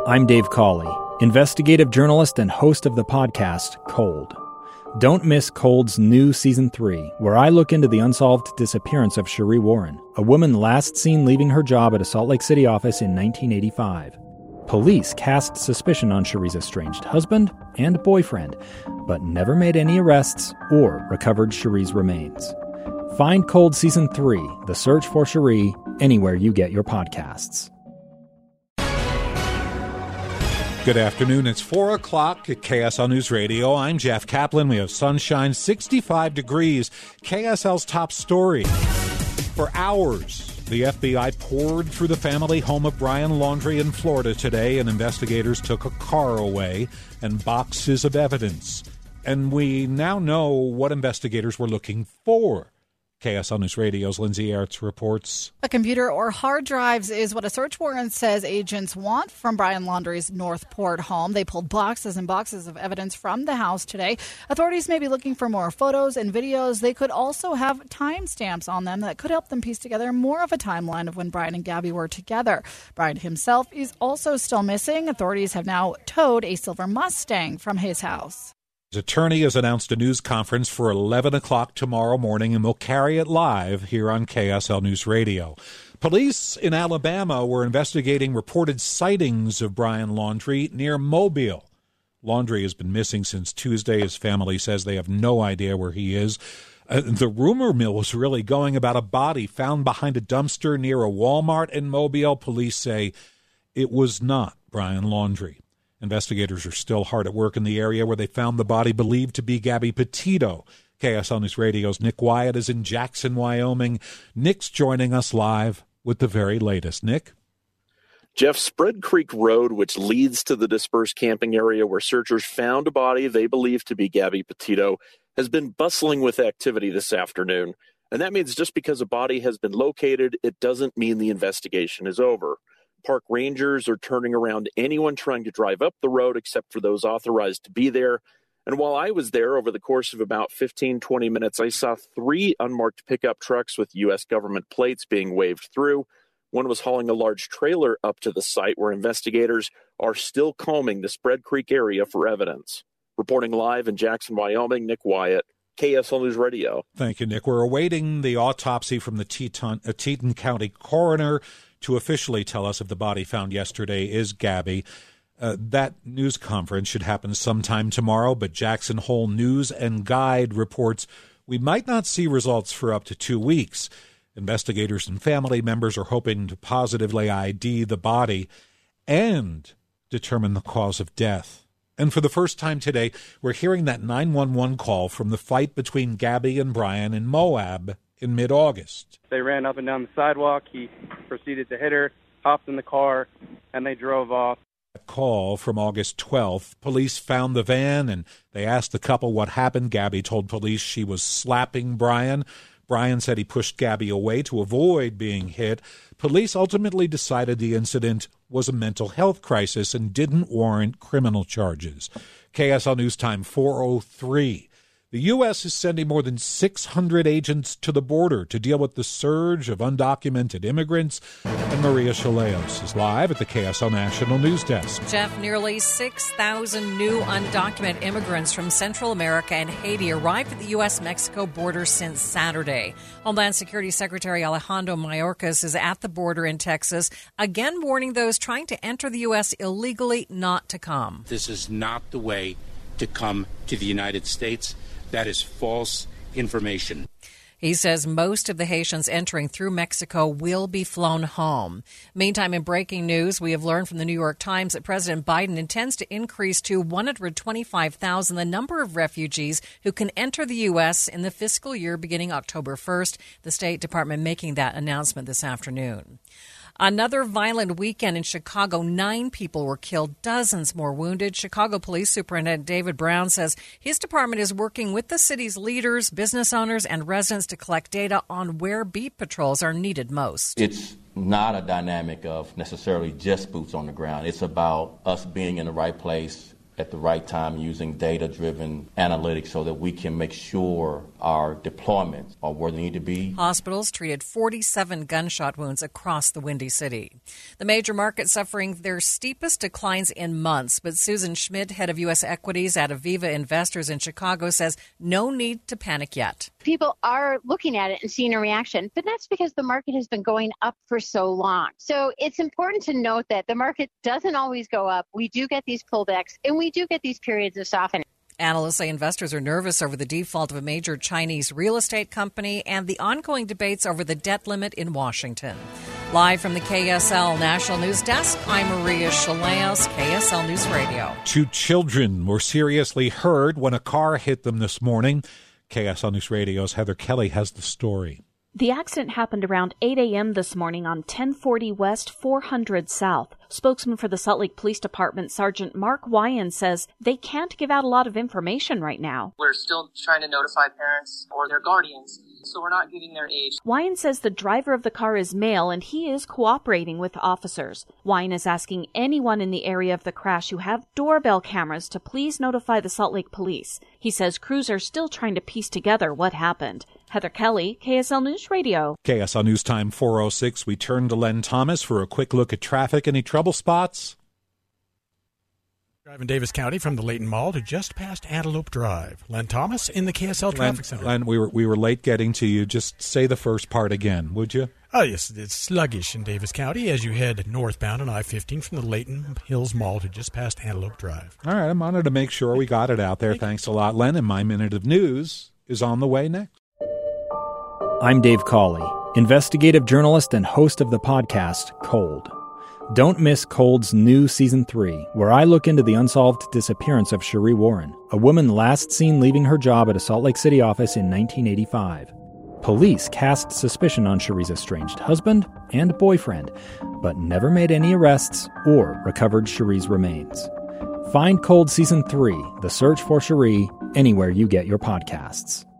I'm Dave Cawley, investigative journalist and host of the podcast Cold. Don't miss Cold's new Season 3, where I look into the unsolved disappearance of Sheree Warren, a woman last seen leaving her job at a Salt Lake City office in 1985. Police cast suspicion on Sheree's estranged husband and boyfriend, but never made any arrests or recovered Sheree's remains. Find Cold Season 3, The Search for Sheree, anywhere you get your podcasts. Good afternoon. It's 4 o'clock at KSL News Radio. I'm Jeff Kaplan. We have sunshine, 65 degrees. KSL's top story. For hours, the FBI poured through the family home of Brian Laundrie in Florida today, and investigators took a car away and boxes of evidence. And we now know what investigators were looking for. KSL News Radio's Lindsay Aerts reports. A computer or hard drives is what a search warrant says agents want from Brian Laundrie's Northport home. They pulled boxes and boxes of evidence from the house today. Authorities may be looking for more photos and videos. They could also have timestamps on them that could help them piece together more of a timeline of when Brian and Gabby were together. Brian himself is also still missing. Authorities have now towed a silver Mustang from his house. His attorney has announced a news conference for 11 o'clock tomorrow morning, and we'll carry it live here on KSL News Radio. Police in Alabama were investigating reported sightings of Brian Laundrie near Mobile. Laundrie has been missing since Tuesday. His family says they have no idea where he is. The rumor mill was really going about a body found behind a dumpster near a Walmart in Mobile. Police say it was not Brian Laundrie. Investigators are still hard at work in the area where they found the body believed to be Gabby Petito. KSL News Radio's Nick Wyatt is in Jackson, Wyoming. Nick's joining us live with the very latest. Nick? Jeff, Spread Creek Road, which leads to the dispersed camping area where searchers found a body they believe to be Gabby Petito, has been bustling with activity this afternoon. And that means just because a body has been located, it doesn't mean the investigation is over. Park rangers are turning around anyone trying to drive up the road except for those authorized to be there. And while I was there over the course of about 15-20 minutes, I saw 3 unmarked pickup trucks with U.S. government plates being waved through. One was hauling a large trailer up to the site where investigators are still combing the Spread Creek area for evidence. Reporting live in Jackson, Wyoming, Nick Wyatt, KSL News Radio. Thank you, Nick. We're awaiting the autopsy from the Teton County coroner to officially tell us if the body found yesterday is Gabby. That news conference should happen sometime tomorrow, but Jackson Hole News and Guide reports we might not see results for up to 2 weeks. Investigators and family members are hoping to positively ID the body and determine the cause of death. And for the first time today, we're hearing that 911 call from the fight between Gabby and Brian in Moab in mid-August. They ran up and down the sidewalk. He proceeded to hit her, hopped in the car, and they drove off. A call from August 12th. Police found the van, and they asked the couple what happened. Gabby told police she was slapping Brian. Brian said he pushed Gabby away to avoid being hit. Police ultimately decided the incident was a mental health crisis and didn't warrant criminal charges. KSL News Time 4:03. The U.S. is sending more than 600 agents to the border to deal with the surge of undocumented immigrants. And Maria Chaleos is live at the KSL National News Desk. Jeff, nearly 6,000 new undocumented immigrants from Central America and Haiti arrived at the U.S.-Mexico border since Saturday. Homeland Security Secretary Alejandro Mayorkas is at the border in Texas, again warning those trying to enter the U.S. illegally not to come. This is not the way to come to the United States. That is false information. He says most of the Haitians entering through Mexico will be flown home. Meantime, in breaking news, we have learned from the New York Times that President Biden intends to increase to 125,000 the number of refugees who can enter the U.S. in the fiscal year beginning October 1st. The State Department making that announcement this afternoon. Another violent weekend in Chicago. 9 people were killed, dozens more wounded. Chicago Police Superintendent David Brown says his department is working with the city's leaders, business owners, and residents to collect data on where beat patrols are needed most. It's not a dynamic of necessarily just boots on the ground. It's about us being in the right place at the right time using data-driven analytics so that we can make sure our deployments are where they need to be. Hospitals treated 47 gunshot wounds across the Windy City. The major market suffering their steepest declines in months, but Susan Schmidt, head of U.S. equities at Aviva Investors in Chicago, says no need to panic yet. People are looking at it and seeing a reaction, but that's because the market has been going up for so long. So it's important to note that the market doesn't always go up. We do get these pullbacks, and we do get these periods of softening. Analysts say investors are nervous over the default of a major Chinese real estate company and the ongoing debates over the debt limit in Washington. Live from the KSL National News Desk, I'm Maria Chaleos, KSL News Radio. 2 children were seriously hurt when a car hit them this morning. KSL News Radio's Heather Kelly has the story. The accident happened around 8 a.m. this morning on 1040 West, 400 South. Spokesman for the Salt Lake Police Department, Sergeant Mark Wyan, says they can't give out a lot of information right now. We're still trying to notify parents or their guardians, so we're not giving their age. Wyan says the driver of the car is male and he is cooperating with officers. Wyan is asking anyone in the area of the crash who have doorbell cameras to please notify the Salt Lake Police. He says crews are still trying to piece together what happened. Heather Kelly, KSL News Radio. KSL News Time 4:06. We turn to Len Thomas for a quick look at traffic. Any trouble spots? Driving Davis County from the Layton Mall to just past Antelope Drive. Len Thomas in the KSL Traffic Center. Len, we were late getting to you. Just say the first part again, would you? Oh, yes, it's sluggish in Davis County as you head northbound on I-15 from the Layton Hills Mall to just past Antelope Drive. All right, I wanted to make sure we got it out there. Thanks a lot, Len. And my Minute of News is on the way next. I'm Dave Cawley, investigative journalist and host of the podcast Cold. Don't miss Cold's new Season 3, where I look into the unsolved disappearance of Sheree Warren, a woman last seen leaving her job at a Salt Lake City office in 1985. Police cast suspicion on Sheree's estranged husband and boyfriend, but never made any arrests or recovered Sheree's remains. Find Cold Season 3, The Search for Sheree, anywhere you get your podcasts.